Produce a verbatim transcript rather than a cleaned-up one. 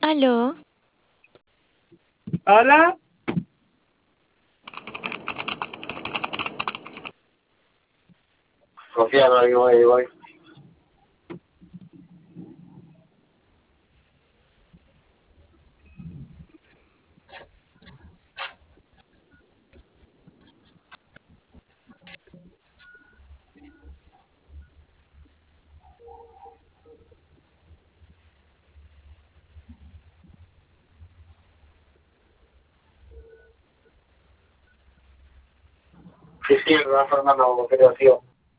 Aló, Hola, Confía, no, ahí voy, ahí voy. Sí, sí, me va formando como creo, tío.